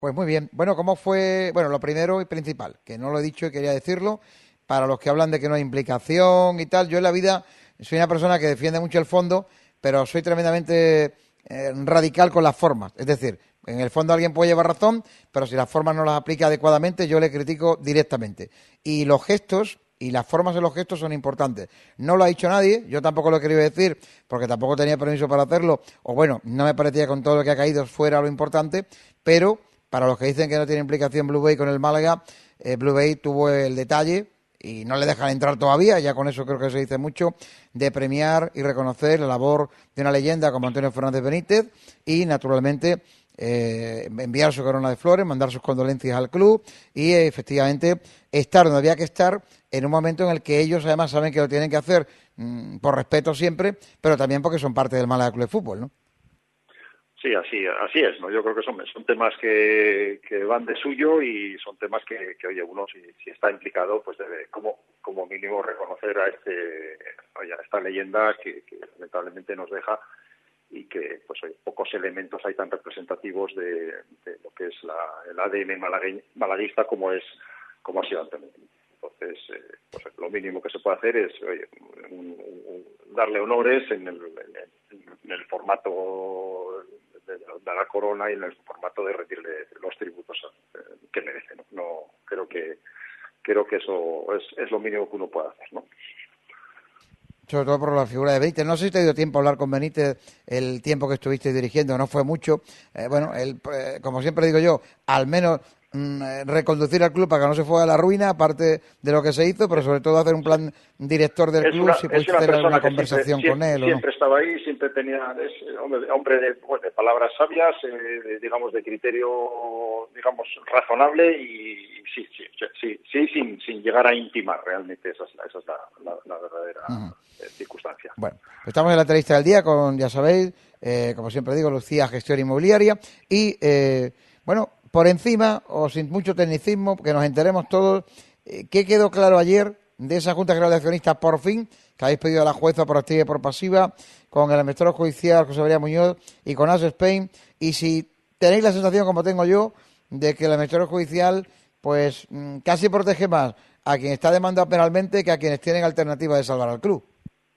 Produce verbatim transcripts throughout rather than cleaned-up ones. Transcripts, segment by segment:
Pues muy bien. Bueno, ¿cómo fue? Bueno, lo primero y principal, que no lo he dicho y quería decirlo, para los que hablan de que no hay implicación y tal, yo en la vida soy una persona que defiende mucho el fondo, pero soy tremendamente eh, radical con las formas. Es decir, en el fondo alguien puede llevar razón, pero si las formas no las aplica adecuadamente, yo le critico directamente. Y los gestos y las formas de los gestos son importantes. No lo ha dicho nadie, yo tampoco lo he querido decir, porque tampoco tenía permiso para hacerlo, o bueno, no me parecía con todo lo que ha caído fuera lo importante, pero para los que dicen que no tiene implicación Blue Bay con el Málaga, eh, Blue Bay tuvo el detalle, y no le dejan entrar todavía, ya con eso creo que se dice mucho, de premiar y reconocer la labor de una leyenda como Antonio Fernández Benítez y, naturalmente, eh, enviar su corona de flores, mandar sus condolencias al club y, eh, efectivamente, estar donde había que estar en un momento en el que ellos, además, saben que lo tienen que hacer mmm, por respeto siempre, pero también porque son parte del Málaga Club de Fútbol, ¿no? Sí, así así es, ¿no? Yo creo que son, son temas que, que van de suyo y son temas que, que oye, uno si, si está implicado, pues debe como como mínimo reconocer a este oye, a esta leyenda que, que lamentablemente nos deja y que pues oye, pocos elementos hay tan representativos de, de lo que es la, el A D N malague, malaguista como es como ha sido Antonio. Entonces, eh, pues lo mínimo que se puede hacer es oye, un, un, darle honores en el, en, en el formato de, de la corona y en el formato de rendirle los tributos que merece, ¿no? No creo que creo que eso es, es lo mínimo que uno puede hacer, ¿no? Sobre todo por la figura de Benítez. No sé si te dio tiempo a hablar con Benítez el tiempo que estuviste dirigiendo, no fue mucho. Eh, bueno, él, eh, como siempre digo yo, al menos mmm, reconducir al club para que no se fuera a la ruina, aparte de lo que se hizo, pero sobre todo hacer un plan director del es club, una, si pudiste tener alguna conversación conversación con él o no. Siempre estaba ahí, siempre tenía, es hombre, hombre de, pues, de palabras sabias, eh, de, digamos, de criterio, digamos, razonable y sí, sí, sí, sí, sin, sin llegar a intimar realmente, esa es la, esa es la, la, la verdadera uh-huh. eh, circunstancia. Bueno, pues estamos en la entrevista del día con, ya sabéis, eh, como siempre digo, Lucía, gestión inmobiliaria y, eh, bueno, por encima, o sin mucho tecnicismo, que nos enteremos todos, eh, ¿qué quedó claro ayer de esa Junta General de Accionistas, por fin, que habéis pedido a la jueza por activa y por pasiva, con el administrador judicial José María Muñoz y con As Spain? Y si tenéis la sensación, como tengo yo, de que el administrador judicial, pues, casi protege más a quien está demandado penalmente que a quienes tienen alternativa de salvar al club.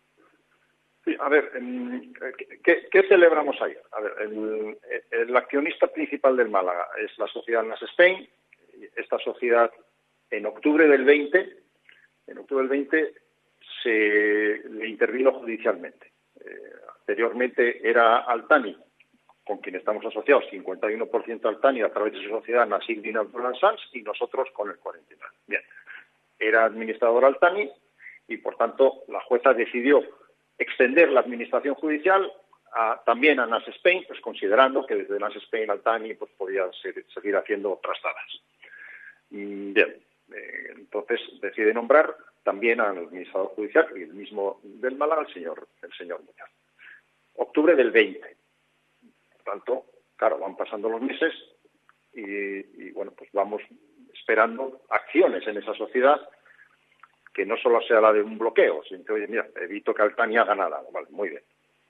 Sí, a ver, ¿qué, qué celebramos ayer? A ver, el, el accionista principal del Málaga es la sociedad Nas Spain. Esta sociedad, en octubre del veinte, en octubre del veinte, se le intervino judicialmente. Eh, anteriormente era Altani, con quien estamos asociados, cincuenta y uno por ciento Altani a través de su sociedad Nasir Bin Abdullah Sans y nosotros con el cuarenta y nueve. Bien, era administrador Altani y, por tanto, la jueza decidió extender la administración judicial a, también a Nas Spain, pues considerando que desde Nas Spain Altani pues podía ser, seguir haciendo trastadas. Bien, eh, entonces decide nombrar también al administrador judicial y el mismo del Málaga, el señor, el señor Muñoz. Octubre del veinte. Por tanto, claro, van pasando los meses y, y bueno, pues vamos esperando acciones en esa sociedad que no solo sea la de un bloqueo, sino que, oye, mira, evito que Altani haga nada. Vale, muy bien.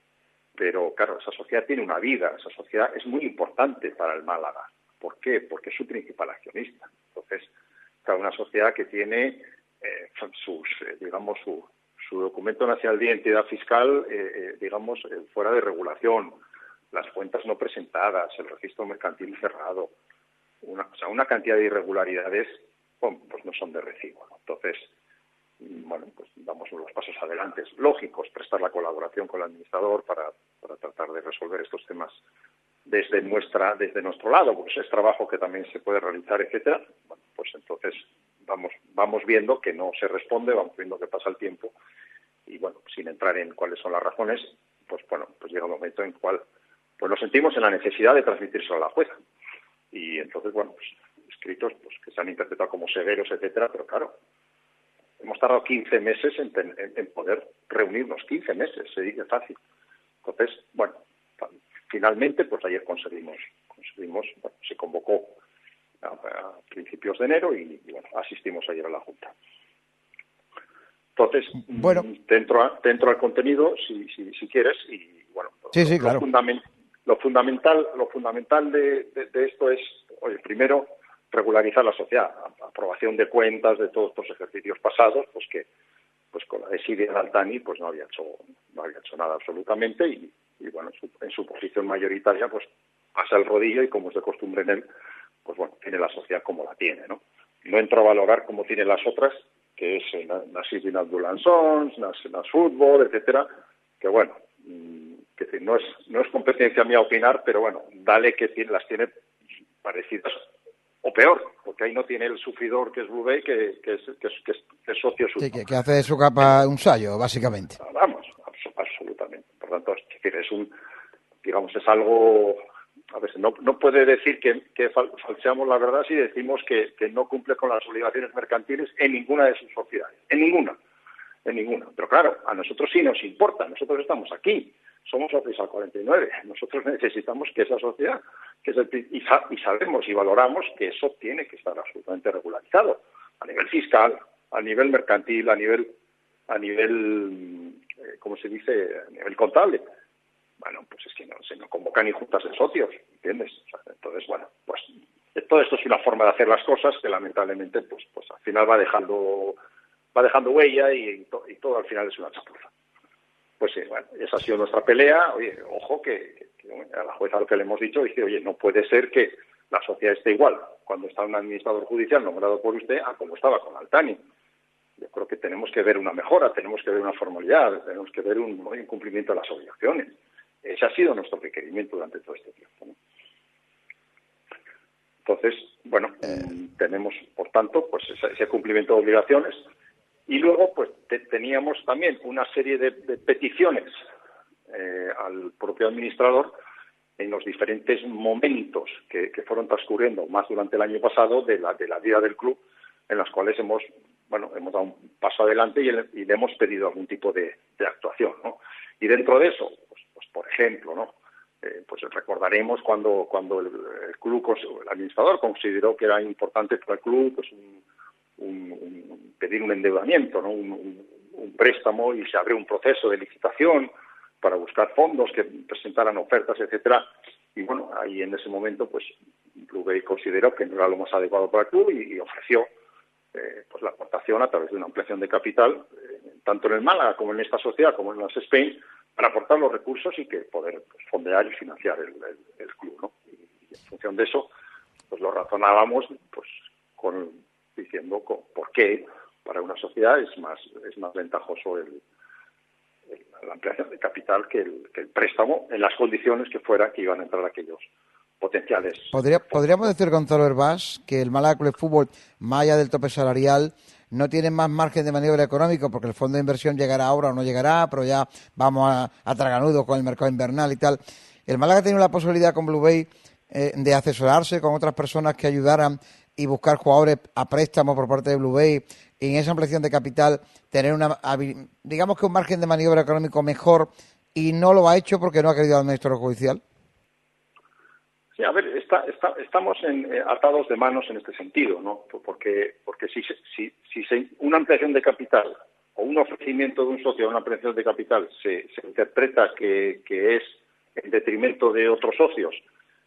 Pero, claro, esa sociedad tiene una vida, esa sociedad es muy importante para el Málaga. ¿Por qué? Porque es su principal accionista. Entonces, claro, una sociedad que tiene eh, sus, eh, digamos, su, su documento nacional de identidad fiscal, eh, eh, digamos, eh, fuera de regulación, las cuentas no presentadas, el registro mercantil cerrado, una, o sea, una cantidad de irregularidades, bueno, pues no son de recibo, ¿no? Entonces, bueno, pues damos unos pasos adelante. Lógicos, prestar la colaboración con el administrador para, para tratar de resolver estos temas desde nuestra, desde nuestro lado, porque es trabajo que también se puede realizar, etcétera. Bueno, pues entonces vamos, vamos viendo que no se responde, vamos viendo que pasa el tiempo y bueno, sin entrar en cuáles son las razones, pues bueno, pues llega un momento en el cual pues nos sentimos en la necesidad de transmitírselo a la jueza. Y entonces, bueno, pues escritos pues que se han interpretado como severos, etcétera, pero claro, hemos tardado quince meses en, en, en poder reunirnos, quince meses, se dice fácil. Entonces, bueno, finalmente, pues ayer conseguimos, conseguimos, bueno, se convocó a, a principios de enero y, y, bueno, asistimos ayer a la Junta. Entonces, bueno, dentro, a, dentro al contenido, si, si, si quieres, y bueno, sí, lo, sí, lo, claro. fundament, lo fundamental, lo fundamental de, de, de esto es, oye, primero, regularizar la sociedad, aprobación de cuentas de todos estos ejercicios pasados, pues que pues con la desidia de Altani pues no había hecho no había hecho nada absolutamente y, y bueno, en su, en su posición mayoritaria pues pasa el rodillo y como es de costumbre en él, pues bueno, tiene la sociedad como la tiene, ¿no? No entro a valorar cómo tienen las otras, que es eh, Nassim Abdullah Sons, Nas, Nas Fútbol, etcétera, que bueno, mmm, que decir, no es no es competencia mía opinar, pero bueno, dale que tiene, las tiene parecidas o peor, porque ahí no tiene el sufridor que es Blue Bay, que, que, es, que, es, que, es, que es socio suyo. Sí, que, que hace de su capa un sallo, básicamente. Vamos, abs- absolutamente. Por tanto, es, decir, es un, digamos, es algo, a ver, no, no puede decir que, que fal, falseamos la verdad si decimos que, que no cumple con las obligaciones mercantiles en ninguna de sus sociedades, en ninguna, en ninguna. Pero claro, a nosotros sí nos importa, nosotros estamos aquí. Somos socios al cuarenta y nueve. Nosotros necesitamos que esa sociedad, que es el, y, y sabemos y valoramos que eso tiene que estar absolutamente regularizado a nivel fiscal, a nivel mercantil, a nivel, a nivel, eh, ¿cómo se dice?, a nivel contable. Bueno, pues es que no se no convocan ni juntas de socios, ¿entiendes? O sea, entonces, bueno, pues todo esto es una forma de hacer las cosas que lamentablemente, pues, pues al final va dejando, va dejando huella y, y, to, y todo al final es una chapuza. Pues sí, bueno, esa ha sido nuestra pelea. Oye, ojo que, que, que a la jueza lo que le hemos dicho dice, oye, no puede ser que la sociedad esté igual cuando está un administrador judicial nombrado por usted a como estaba con Altani. Yo creo que tenemos que ver una mejora, tenemos que ver una formalidad, tenemos que ver un, un cumplimiento de las obligaciones. Ese ha sido nuestro requerimiento durante todo este tiempo, ¿no? Entonces, bueno, eh... tenemos, por tanto, pues ese, ese cumplimiento de obligaciones. Y luego, pues, te, teníamos también una serie de, de peticiones eh, al propio administrador en los diferentes momentos que, que fueron transcurriendo, más durante el año pasado, de la, de la vida del club, en las cuales hemos, bueno, hemos dado un paso adelante y, el, y le hemos pedido algún tipo de, de actuación, ¿no? Y dentro de eso, pues, pues por ejemplo, ¿no? Eh, pues recordaremos cuando, cuando el, el club, el administrador consideró que era importante para el club, pues un Un, un, pedir un endeudamiento, ¿no? un, un, un préstamo y se abrió un proceso de licitación para buscar fondos que presentaran ofertas, etcétera. Y bueno, ahí en ese momento, pues, Blue Bay consideró que no era lo más adecuado para el club y, y ofreció eh, pues la aportación a través de una ampliación de capital, eh, tanto en el Málaga como en esta sociedad, como en las Spain, para aportar los recursos y que poder pues, fondear y financiar el, el, el club, ¿no? Y, y en función de eso, pues lo razonábamos, pues, con diciendo por qué para una sociedad es más es más ventajoso el, el, la ampliación de capital que el, que el préstamo en las condiciones que fuera que iban a entrar aquellos potenciales. ¿Podría, podríamos decir, Gonzalo Hervás, que el Málaga Club de Fútbol, más allá del tope salarial, no tiene más margen de maniobra económico porque el fondo de inversión llegará ahora o no llegará, pero ya vamos a, a traganudo con el mercado invernal y tal? ¿El Málaga tiene la posibilidad con Blue Bay eh, de asesorarse con otras personas que ayudaran y buscar jugadores a préstamo por parte de Blue Bay y en esa ampliación de capital tener una, digamos que un margen de maniobra económico mejor, y no lo ha hecho porque no ha querido el administrador judicial? Sí, a ver, está, está, estamos en, eh, atados de manos en este sentido, ¿no? Porque, porque si, si, si se, una ampliación de capital o un ofrecimiento de un socio a una ampliación de capital se, se interpreta que, que es en detrimento de otros socios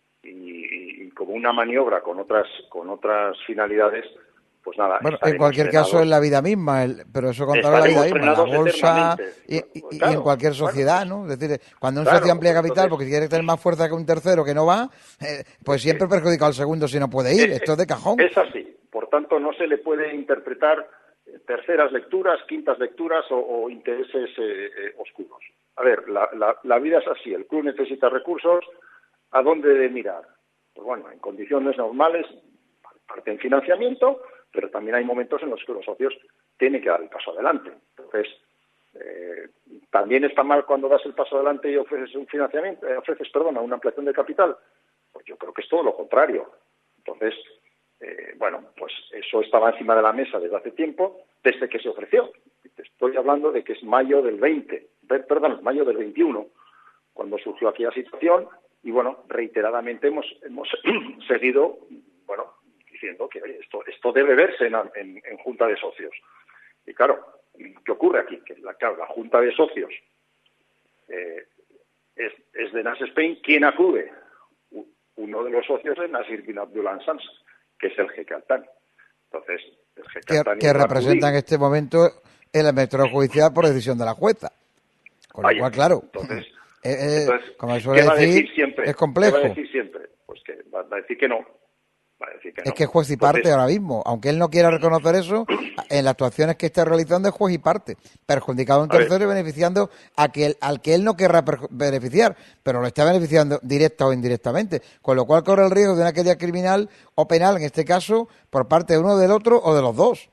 y, y como una maniobra con otras con otras finalidades, pues nada. Bueno, en cualquier frenados. caso es la vida misma, el, pero eso contará la vida misma, la bolsa y, y, claro, y en cualquier sociedad, bueno, pues, ¿no? Es decir, cuando un claro, socio amplía capital entonces, porque quiere tener más fuerza que un tercero que no va, eh, pues siempre perjudica al segundo si no puede ir. Es, Esto es de cajón. Es así. Por tanto, no se le puede interpretar terceras lecturas, quintas lecturas o, o intereses eh, eh, oscuros. A ver, la, la, la vida es así. El club necesita recursos. ¿A dónde debe mirar? Pues bueno, en condiciones normales, parte en financiamiento, pero también hay momentos en los que los socios tienen que dar el paso adelante. Entonces, eh, también está mal cuando das el paso adelante y ofreces un financiamiento, eh, ofreces, perdón, una ampliación de capital. Pues yo creo que es todo lo contrario. Entonces, eh, bueno, pues eso estaba encima de la mesa desde hace tiempo, desde que se ofreció. Te estoy hablando de que es mayo del veinte, perdón, mayo del veintiuno, cuando surgió aquí la situación. Y bueno, reiteradamente hemos hemos seguido, bueno, diciendo que oye, esto esto debe verse en, en, en junta de socios. Y claro, ¿qué ocurre aquí? Que la, claro, la junta de socios eh, es, es de Nas Spain. ¿Quién acude? uno de los socios es Nasir bin Abdullah Ansans, que es el jeque Al-Thani. Entonces, el jeque que, Al-Thani que representa en este momento el administrador judicial por decisión de la jueza. Con lo Ahí cual, es. claro, Entonces, eh, eh, entonces como suele ¿qué va a decir, decir siempre? es complejo. ¿Qué va a decir siempre? Pues que va a decir que no. Va a decir que Es no. que es juez y parte Entonces, ahora mismo. Aunque él no quiera reconocer eso, en las actuaciones que está realizando es juez y parte. Perjudicado a un A ver. tercero y beneficiando a que el- al que él no querrá perju- beneficiar, pero lo está beneficiando directa o indirectamente. Con lo cual corre el riesgo de una querella criminal o penal, en este caso, por parte de uno del otro o de los dos.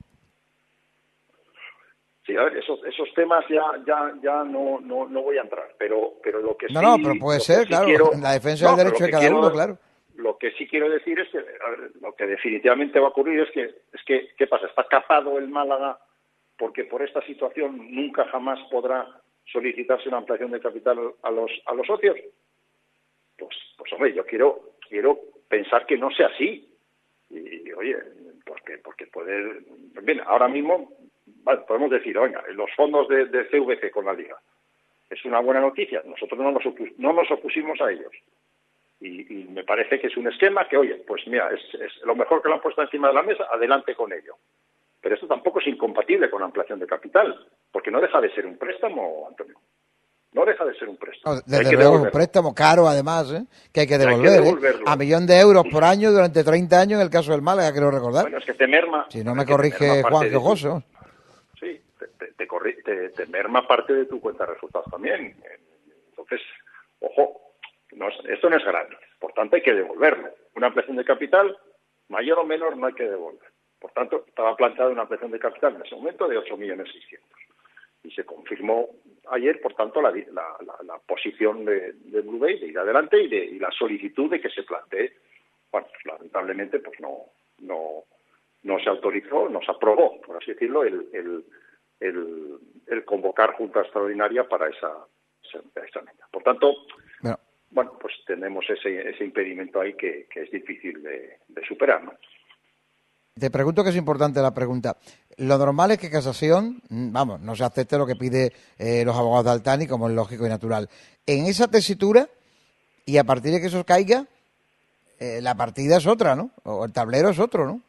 sí, a ver, esos, esos temas ya ya ya no, no, no voy a entrar, pero pero lo que No, sí no, pero puede lo que ser, sí claro, quiero en la defensa no, del pero derecho lo de que cada quiero uno, claro. lo que sí quiero decir es que a ver, lo que definitivamente va a ocurrir es que es que ¿qué pasa? Está capado el Málaga porque por esta situación nunca jamás podrá solicitarse una ampliación de capital a los a los socios. Pues pues hombre, yo quiero quiero pensar que no sea así. Y, y, oye, porque porque puede bien, ahora mismo vale, podemos decir, oiga, los fondos de, de C V C con la Liga es una buena noticia. Nosotros no nos, opus, no nos opusimos a ellos. Y, y me parece que es un esquema que, oye, pues mira, es, es lo mejor que lo han puesto encima de la mesa, adelante con ello. Pero esto tampoco es incompatible con la ampliación de capital, porque no deja de ser un préstamo, Antonio. No deja de ser un préstamo. No, desde Hay que luego es un devolverlo. préstamo caro, además, ¿eh? Que hay que Hay que devolver, ¿eh? devolverlo. A millón de euros por año durante treinta años, en el caso del Málaga, quiero recordar. Bueno, es que te merma... Si no es me que te merma corrige parte Juan de tu- Geojoso. Sí, te, te, te, corri- te, te merma parte de tu cuenta de resultados también. Entonces, ojo, no es- esto no es gratis. Por tanto, hay que devolverlo. Una ampliación de capital, mayor o menor, no hay que devolver. Por tanto, estaba planteada una ampliación de capital en ese momento de ocho millones seiscientos. Y se confirmó ayer, por tanto, la, la, la, la posición de, de Blue Bay de ir adelante y, de, y la solicitud de que se plantee. Bueno, pues, lamentablemente, pues no, no, no se autorizó, no se aprobó, por así decirlo, el, el, el, el convocar junta extraordinaria para esa, esa, esa meta. Por tanto, Bueno, bueno, pues tenemos ese, ese impedimento ahí que, que es difícil de, de superar, ¿no? te pregunto que es importante la pregunta. Lo normal es que Casación, mm, vamos, no se acepte lo que pide eh, los abogados de Al-Thani, como es lógico y natural. En esa tesitura, y a partir de que eso caiga, eh, la partida es otra, ¿no? O el tablero es otro, ¿no?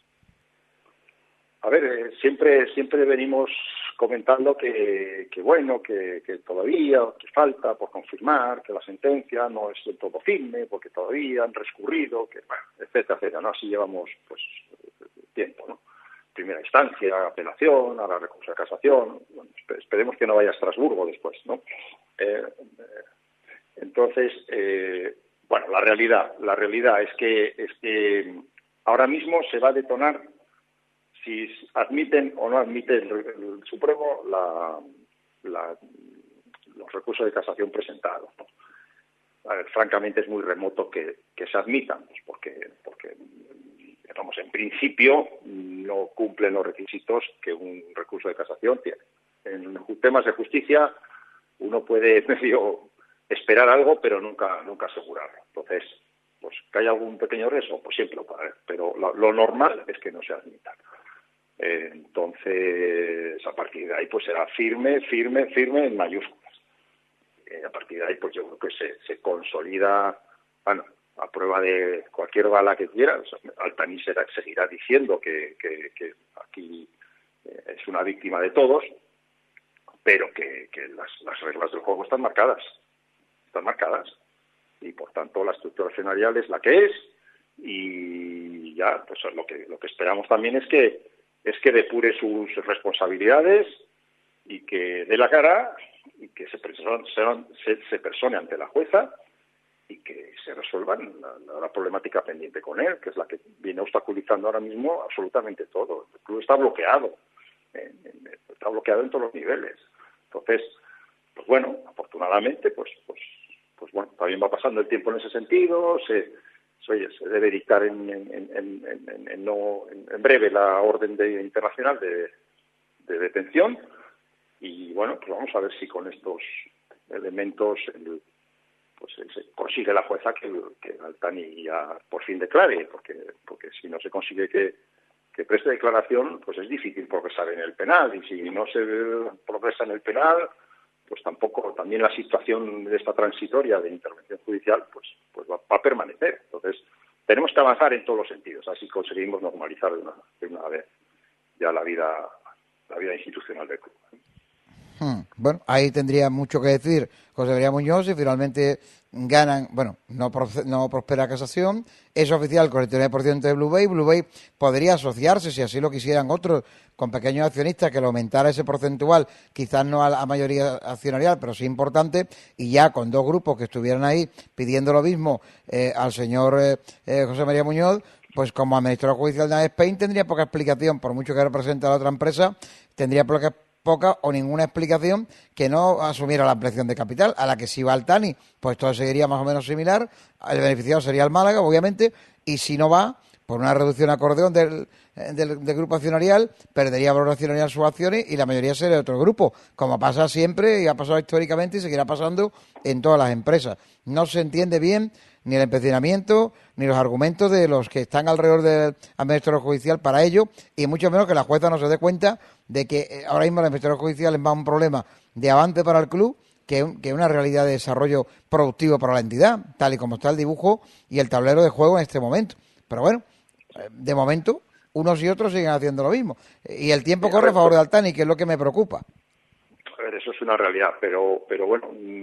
A ver, eh, siempre siempre venimos comentando que, que bueno, que, que todavía, que falta por confirmar, que la sentencia no es del todo firme, porque todavía han recurrido, que bueno, etcétera, etcétera, ¿no? Así llevamos, pues, tiempo, ¿no? Primera instancia, apelación, ahora recurso de casación, bueno, esperemos que no vaya a Estrasburgo después, ¿no? Eh, eh, entonces, eh, bueno, la realidad, la realidad es que es que ahora mismo se va a detonar si admiten o no admite el, el Supremo la, la, los recursos de casación presentados, ¿no? A ver, francamente es muy remoto que, que se admitan, pues porque, porque digamos, en principio no cumplen los requisitos que un recurso de casación tiene. En temas de justicia uno puede medio esperar algo, pero nunca nunca asegurarlo. Entonces, pues que haya algún pequeño riesgo, pues siempre lo puede haber, pero lo, lo normal es que no se admitan. Eh, entonces, a partir de ahí, pues será firme, firme, firme en mayúsculas. Eh, a partir de ahí, pues yo creo que se, se consolida, bueno, a prueba de cualquier bala que quiera. O sea, Al-Thani será, seguirá diciendo que, que, que aquí eh, es una víctima de todos, pero que, que las, las reglas del juego están marcadas, están marcadas, y por tanto la estructura accionarial es la que es, y ya, pues lo que lo que esperamos también es que es que depure sus responsabilidades y que dé la cara y que se persone, se, se persone ante la jueza y que se resuelvan la, la problemática pendiente con él, que es la que viene obstaculizando ahora mismo absolutamente todo. El club está bloqueado, eh, está bloqueado en todos los niveles. Entonces, pues bueno, afortunadamente, pues pues pues bueno, también va pasando el tiempo en ese sentido, se Oye, se debe dictar en, en, en, en, en, no, en, en breve la orden de, internacional de, de detención y bueno, pues vamos a ver si con estos elementos el, pues se consigue la jueza que, que Al-Thani ya por fin declare, porque porque si no se consigue que, que preste declaración, pues es difícil progresar en el penal, y si no se progresa en el penal, pues tampoco, también la situación de esta transitoria de intervención judicial, pues, pues va, va a permanecer. Entonces, tenemos que avanzar en todos los sentidos, así conseguimos normalizar de una, de una vez ya la vida, la vida institucional del club. Hmm. Bueno, ahí tendría mucho que decir José María Muñoz si finalmente ganan, bueno, no, no prospera casación, es oficial con el treinta por ciento de Blue Bay. Blue Bay podría asociarse, si así lo quisieran otros, con pequeños accionistas, que lo aumentara ese porcentual, quizás no a la mayoría accionarial, pero sí importante, y ya con dos grupos que estuvieran ahí pidiendo lo mismo eh, al señor eh, eh, José María Muñoz, pues como administrador judicial de Spain tendría poca explicación, por mucho que represente a la otra empresa, tendría poca poca o ninguna explicación que no asumiera la ampliación de capital, a la que si va al Tani, pues todo seguiría más o menos similar, el beneficiado sería el Málaga, obviamente, y si no va, por una reducción acordeón del, del, del grupo accionarial, perdería valor accionarial sus acciones y la mayoría sería de otro grupo, como pasa siempre y ha pasado históricamente y seguirá pasando en todas las empresas. No se entiende bien ni el empecinamiento, ni los argumentos de los que están alrededor del administrador judicial para ello, y mucho menos que la jueza no se dé cuenta de que ahora mismo el administrador judicial es más un problema de avance para el club que, un, que una realidad de desarrollo productivo para la entidad, tal y como está el dibujo y el tablero de juego en este momento. Pero bueno, de momento, unos y otros siguen haciendo lo mismo. Y el tiempo corre a favor de Altani, que es lo que me preocupa. A ver, eso es una realidad, pero pero bueno,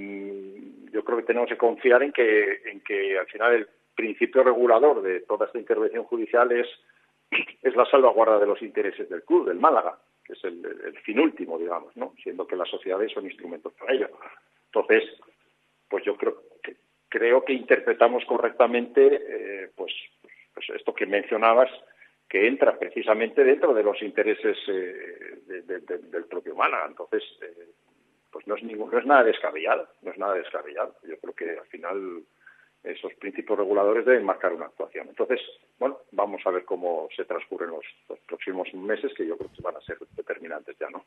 yo creo que tenemos que confiar en que en que al final el principio regulador de toda esta intervención judicial es, es la salvaguarda de los intereses del club, del Málaga, que es el, el fin último, digamos, ¿no? Siendo que las sociedades son instrumentos para ello. Entonces, pues yo creo que creo que interpretamos correctamente eh, pues, pues esto que mencionabas, que entra precisamente dentro de los intereses eh, de, de, de, del propio Málaga. Entonces, eh, pues no es, ningún, no es nada descabellado, no es nada descabellado. Yo creo que al final esos principios reguladores deben marcar una actuación. Entonces, bueno, vamos a ver cómo se transcurren los, los próximos meses, que yo creo que van a ser determinantes ya, ¿no?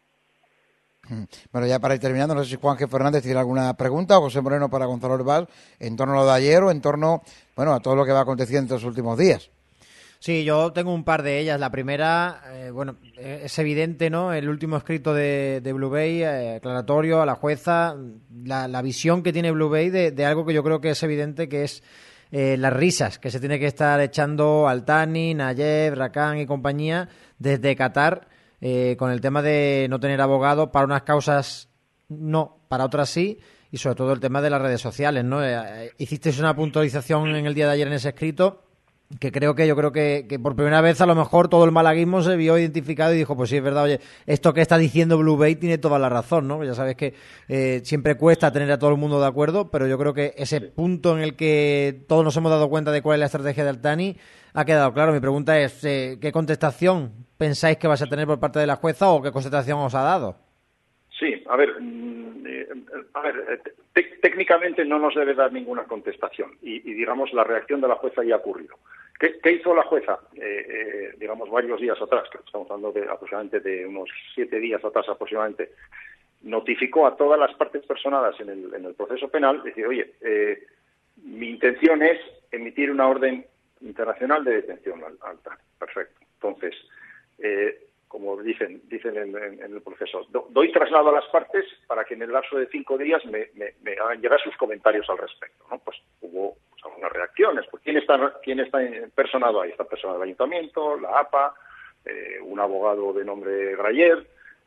Bueno, ya para ir terminando, no sé si Juan G. Fernández tiene alguna pregunta o José Moreno para Gonzalo Herbal en torno a lo de ayer o en torno, bueno, a todo lo que va aconteciendo en estos últimos días. Sí, yo tengo un par de ellas. La primera, eh, bueno, es evidente, ¿no? El último escrito de, de Blue Bay, eh, aclaratorio a la jueza, la, la visión que tiene Blue Bay de, de algo que yo creo que es evidente, que es eh, las risas que se tiene que estar echando Altani, Nayef, Rakan y compañía desde Qatar, eh, con el tema de no tener abogado para unas causas no, para otras sí, y sobre todo el tema de las redes sociales, ¿no? Eh, hicisteis una puntualización en el día de ayer en ese escrito que creo que yo creo que, que por primera vez a lo mejor todo el malaguismo se vio identificado y dijo, pues sí, es verdad, oye, esto que está diciendo Blue Bay tiene toda la razón, ¿no? Ya sabes que eh, siempre cuesta tener a todo el mundo de acuerdo, pero yo creo que ese punto en el que todos nos hemos dado cuenta de cuál es la estrategia de Altani ha quedado claro. Mi pregunta es, eh, ¿qué contestación pensáis que vais a tener por parte de la jueza o qué contestación os ha dado? Sí, a ver, eh, a ver, te, técnicamente no nos debe dar ninguna contestación y, y digamos la reacción de la jueza ya ha ocurrido. ¿Qué, qué hizo la jueza? Eh, eh, digamos varios días atrás, que estamos hablando de aproximadamente de unos siete días atrás aproximadamente, notificó a todas las partes personadas en el, en el proceso penal, decir, oye, eh, mi intención es emitir una orden internacional de detención al, al T A N. Perfecto. Entonces, eh, como dicen dicen en, en, en el proceso, do, doy traslado a las partes para que en el lapso de cinco días me, me, me hagan llegar sus comentarios al respecto, ¿no? Pues hubo pues, algunas reacciones. Pues, ¿quién está quién está personado ahí? Está personado el Ayuntamiento, la A P A, eh, un abogado de nombre Grayer,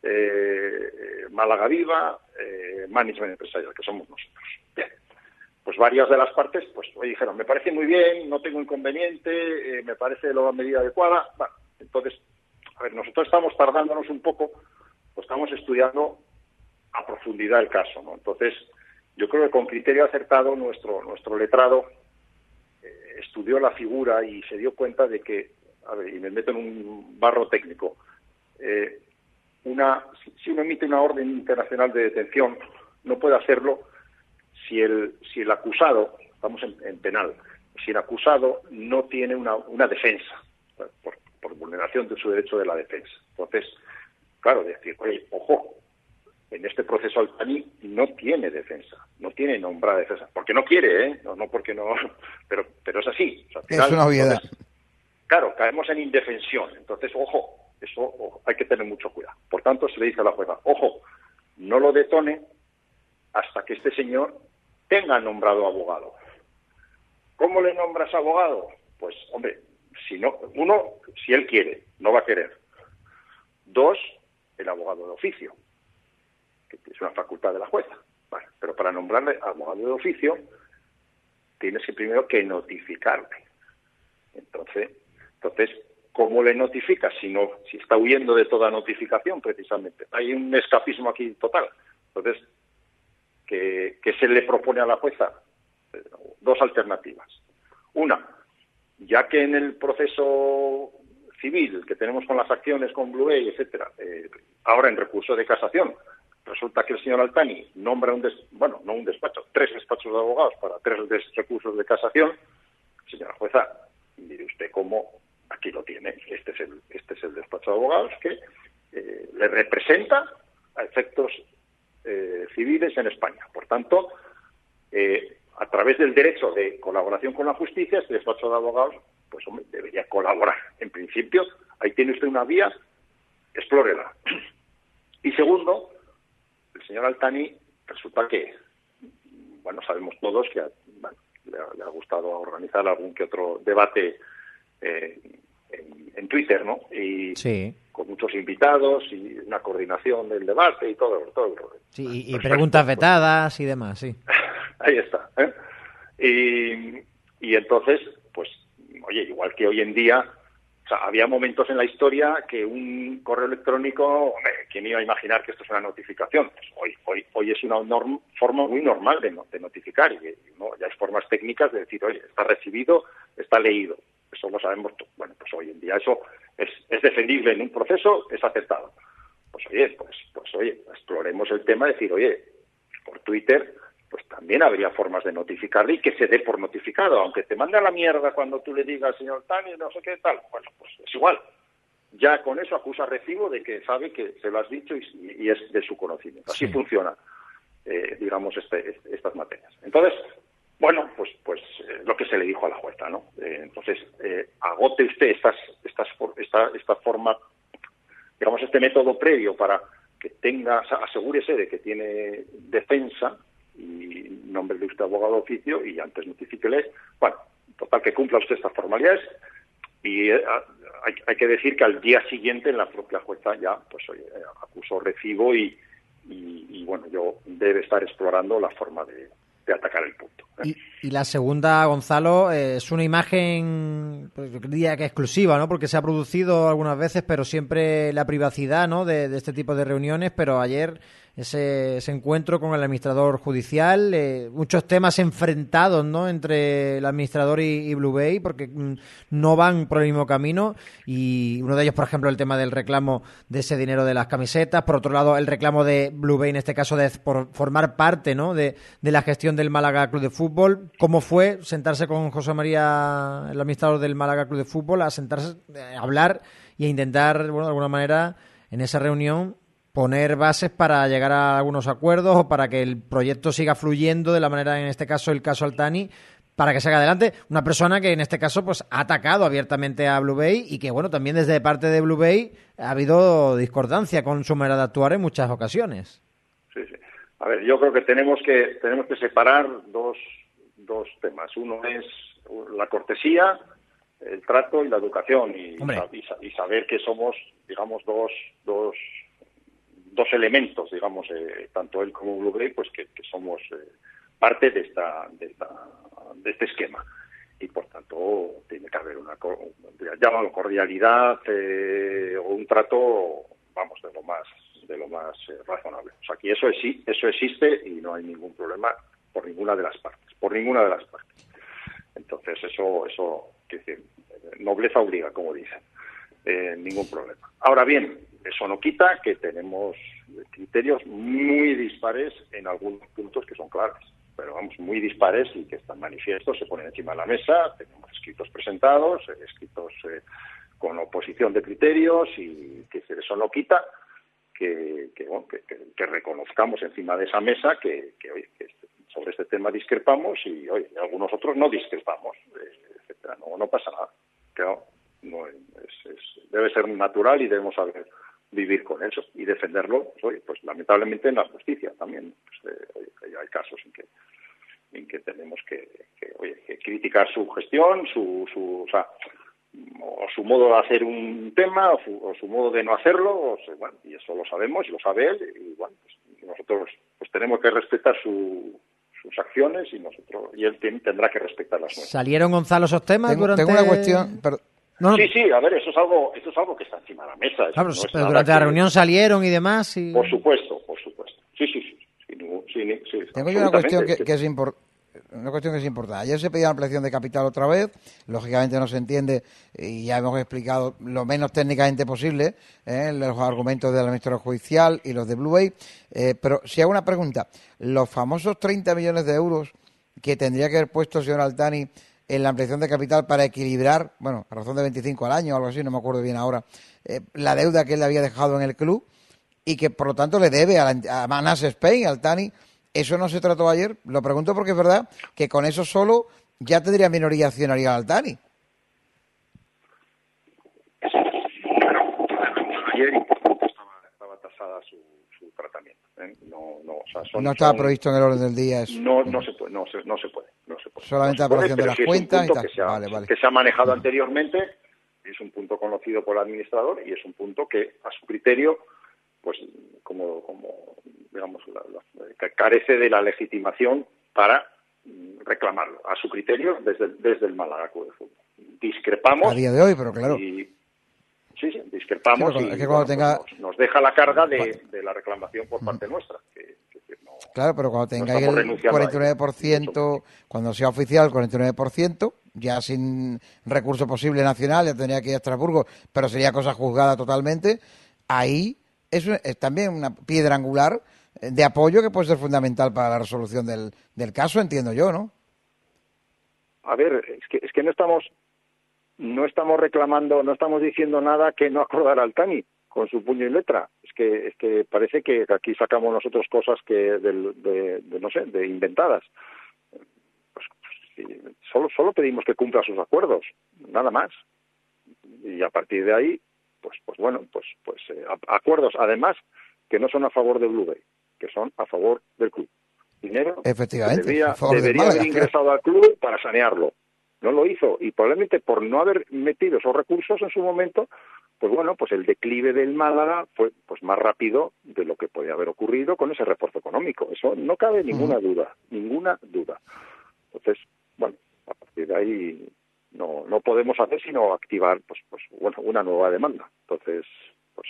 eh, Málaga Viva, eh, Management Empresarial, que somos nosotros. Bien. Pues varias de las partes pues oye, dijeron, me parece muy bien, no tengo inconveniente, eh, me parece la medida adecuada. Bueno, entonces, a ver, nosotros estamos tardándonos un poco, pues estamos estudiando a profundidad el caso, ¿no? Entonces, yo creo que con criterio acertado nuestro nuestro letrado eh, estudió la figura y se dio cuenta de que, a ver, y me meto en un barro técnico, eh, una si uno emite una orden internacional de detención, no puede hacerlo si el si el acusado, estamos en, en penal, si el acusado no tiene una, una defensa, por, por vulneración de su derecho de la defensa. Entonces, claro, decir, oye, ojo, en este proceso Altani no tiene defensa, no tiene nombrada defensa, porque no quiere, ¿eh? No, no porque no, pero pero es así. O sea, al final, es una obviedad. Entonces, claro, caemos en indefensión. Entonces, ojo, eso ojo, hay que tener mucho cuidado. Por tanto, se le dice a la jueza, ojo, no lo detone hasta que este señor tenga nombrado abogado. ¿Cómo le nombras abogado? Pues, hombre, si no, uno, si él quiere, no va a querer. Dos, el abogado de oficio, que es una facultad de la jueza. Vale, pero para nombrarle abogado de oficio, tienes que primero que notificarle. Entonces, entonces, ¿cómo le notificas si no, si está huyendo de toda notificación, precisamente? Hay un escapismo aquí total. Entonces, ¿qué, qué se le propone a la jueza? Dos alternativas. Una, ya que en el proceso civil que tenemos con las acciones, con Blue Bay, etcétera, eh, ahora en recurso de casación, resulta que el señor Altani nombra un, des, bueno, no un despacho, tres despachos de abogados para tres des, recursos de casación. Señora jueza, mire usted cómo aquí lo tiene. Este es el, este es el despacho de abogados que eh, le representa a efectos eh, civiles en España. Por tanto, eh, a través del derecho de colaboración con la justicia, este despacho de abogados, pues hombre, debería colaborar. En principio, ahí tiene usted una vía, explórela. Y segundo, el señor Altani resulta que, bueno, sabemos todos que bueno, le, ha, le ha gustado organizar algún que otro debate eh, en, en Twitter, ¿no? Y sí. Con muchos invitados y una coordinación del debate y todo, todo el rollo. Sí, y, y preguntas vetadas y demás, sí. Ahí está. ¿eh? Y, y entonces, pues, oye, igual que hoy en día, o sea, había momentos en la historia que un correo electrónico, hombre, ¿quién iba a imaginar que esto es una notificación? Pues hoy, hoy, hoy es una norm, forma muy normal de, de notificar, y ¿no? ya hay formas técnicas de decir, oye, está recibido, está leído. Eso lo sabemos. Bueno, pues hoy en día eso es, es defendible en un proceso, es aceptado. Pues oye, pues, pues oye, exploremos el tema de decir, oye, por Twitter, pues también habría formas de notificarle y que se dé por notificado, aunque te mande a la mierda cuando tú le digas, señor Tani, no sé qué tal. Bueno, pues es igual. Ya con eso acusa recibo de que sabe que se lo has dicho y, y es de su conocimiento. Así sí. funciona, eh, digamos, este, este, estas materias. Entonces, bueno, pues pues eh, lo que se le dijo a la jueza, ¿no? Eh, entonces, eh, agote usted estas, estas, esta, esta forma, digamos, este método previo para que tenga, asegúrese de que tiene defensa y nómbrele usted abogado de oficio y antes notifíquele. Bueno, total, que cumpla usted estas formalidades y eh, hay, hay que decir que al día siguiente la propia jueza ya, pues oye, acusó recibo y, y, y bueno, yo debe estar explorando la forma de, de atacar el punto. Y, y la segunda, Gonzalo, eh, es una imagen, pues yo diría que exclusiva, ¿no? Porque se ha producido algunas veces, pero siempre la privacidad, ¿no? De, de este tipo de reuniones, pero ayer ese, ese encuentro con el administrador judicial, eh, muchos temas enfrentados, ¿no? Entre el administrador y, y Blue Bay, porque mm, no van por el mismo camino, y uno de ellos, por ejemplo, el tema del reclamo de ese dinero de las camisetas, por otro lado, el reclamo de Blue Bay, en este caso, de por formar parte, ¿no? De, de la gestión del Málaga Club de Fútbol. ¿Cómo fue sentarse con José María, el administrador del Málaga Club de Fútbol, a sentarse, a hablar y a intentar, bueno, de alguna manera, en esa reunión, poner bases para llegar a algunos acuerdos o para que el proyecto siga fluyendo de la manera, en este caso, el caso Altani, para que salga adelante? Una persona que, en este caso, pues ha atacado abiertamente a Blue Bay y que, bueno, también desde parte de Blue Bay ha habido discordancia con su manera de actuar en muchas ocasiones. Sí, sí. A ver, yo creo que tenemos que tenemos que separar dos, dos temas. Uno es la cortesía, el trato y la educación, y, y, y saber que somos, digamos, dos dos dos elementos, digamos, eh, tanto él como Blue Bay, pues que, que somos eh, parte de esta, de esta de este esquema, y por tanto tiene que haber una, llámalo cordialidad eh, o un trato, vamos, de lo más de lo más eh, razonable. O sea, aquí eso sí, eso existe y no hay ningún problema por ninguna de las partes, por ninguna de las partes. Entonces eso eso que decir, nobleza obliga, como dicen, eh, ningún problema. Ahora bien, eso no quita que tenemos criterios muy dispares en algunos puntos que son claves, pero vamos, muy dispares y que están manifiestos, se ponen encima de la mesa, tenemos escritos presentados, escritos eh, con oposición de criterios, y que eso no quita que, que, bueno, que, que, que reconozcamos encima de esa mesa que, que, oye, que sobre este tema discrepamos y oye, algunos otros no discrepamos, eh, etcétera. No, no pasa nada. Claro, no, es, es, debe ser natural y debemos saber vivir con eso y defenderlo, pues, oye, pues lamentablemente en la justicia también. Pues, eh, hay casos en que en que tenemos que, que, oye, que criticar su gestión, su, su, o sea, o su modo de hacer un tema, o su, o su modo de no hacerlo, o sea, bueno, y eso lo sabemos, y lo sabe él, y bueno, pues nosotros pues tenemos que respetar su, sus acciones, y nosotros y él ten, tendrá que respetar las nuestras. ¿Salieron, Gonzalo, esos temas Tengo, durante...? tengo una cuestión... Pero... No, no. Sí, sí, a ver, eso es algo, eso es algo que está encima de la mesa. Claro, no pero durante la que... reunión salieron y demás. Y... Por supuesto, por supuesto. Sí, sí, sí. sí, sí, sí, sí Tengo yo una cuestión que, que es importante. Una cuestión que es importante. Ayer se pedía ampliación de capital otra vez, lógicamente no se entiende y ya hemos explicado lo menos técnicamente posible ¿eh? los argumentos del Ministerio Judicial y los de Blue Bay, eh, pero si hago una pregunta, los famosos treinta millones de euros que tendría que haber puesto el señor Altani en la ampliación de capital para equilibrar, bueno, a razón de veinticinco al año o algo así, no me acuerdo bien ahora, eh, la deuda que él había dejado en el club y que por lo tanto le debe a, la, a Manas Spain, al Altani. Eso no se trató ayer. Lo pregunto porque es verdad que con eso solo ya tendría minoría accionaria Altani. Ayer estaba, estaba tasada su, su tratamiento. ¿eh? No, no, o sea, son, no estaba son, previsto en el orden del día eso. No, no se puede, no se, no se puede, no se puede. Solamente no la aprobación de las sí cuentas y tal. Que se, ha, vale, vale. que se ha manejado uh-huh. anteriormente, es un punto conocido por el administrador y es un punto que a su criterio, pues como, como digamos, la, la, que carece de la legitimación para reclamarlo a su criterio desde, desde el Málaga Club de Fútbol. Discrepamos. A día de hoy, pero claro. Y, sí, sí, discrepamos sí, y es que bueno, tenga... pues nos, nos deja la carga de, de la reclamación por parte uh-huh. nuestra. Que, que, que no, claro, pero cuando tengáis no el cuarenta y nueve por ciento, cuando sea oficial el cuarenta y nueve por ciento, ya sin recurso posible nacional, ya tendría que ir a Estrasburgo, pero sería cosa juzgada totalmente, ahí es, es también una piedra angular de apoyo que puede ser fundamental para la resolución del, del caso, entiendo yo, ¿no? A ver, es que es que no estamos no estamos reclamando, no estamos diciendo nada que no acordara Altani con su puño y letra. Es que es que parece que aquí sacamos nosotros cosas que de, de, de no sé, de inventadas. Pues, sí, solo solo pedimos que cumpla sus acuerdos, nada más. Y a partir de ahí, pues pues bueno, pues pues eh, acuerdos además que no son a favor de Blue Bay, que son a favor del club. Dinero efectivamente debía, debería haber ingresado al club para sanearlo. No lo hizo y probablemente por no haber metido esos recursos en su momento, pues bueno, pues el declive del Málaga fue pues más rápido de lo que podía haber ocurrido con ese refuerzo económico. Eso no cabe ninguna uh-huh. duda, ninguna duda. Entonces, bueno, a partir de ahí no no podemos hacer sino activar pues pues bueno, una nueva demanda. Entonces, pues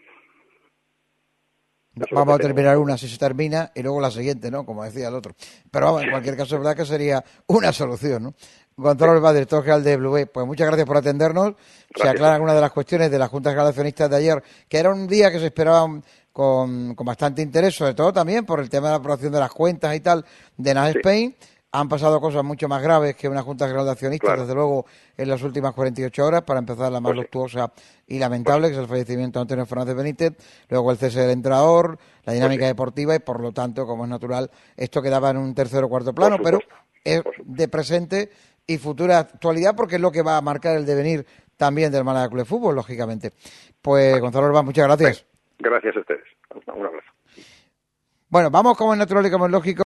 vamos a terminar una si se termina y luego la siguiente, ¿no? Como decía el otro. Pero vamos, en cualquier caso es verdad que sería una solución, ¿no? Gonzalo Relvas, director general de Blue Bay, pues muchas gracias por atendernos. Gracias. Se aclaran algunas de las cuestiones de las juntas generales de accionistas de ayer, que era un día que se esperaban con, con bastante interés, sobre todo también por el tema de la aprobación de las cuentas y tal de Nas sí. Spain. Han pasado cosas mucho más graves que una Junta General de Accionistas, claro. desde luego, en las últimas cuarenta y ocho horas, para empezar la más pues luctuosa y lamentable, pues que es el fallecimiento de Antonio Fernández Benítez, luego el cese del entrenador, la dinámica pues sí. deportiva y, por lo tanto, como es natural, esto quedaba en un tercer o cuarto plano, pero es de presente y futura actualidad porque es lo que va a marcar el devenir también del Málaga Club de Fútbol, lógicamente. Pues, bueno. Gonzalo Relvas, muchas gracias. Gracias a ustedes. Un abrazo. Bueno, vamos como es natural y como es lógico.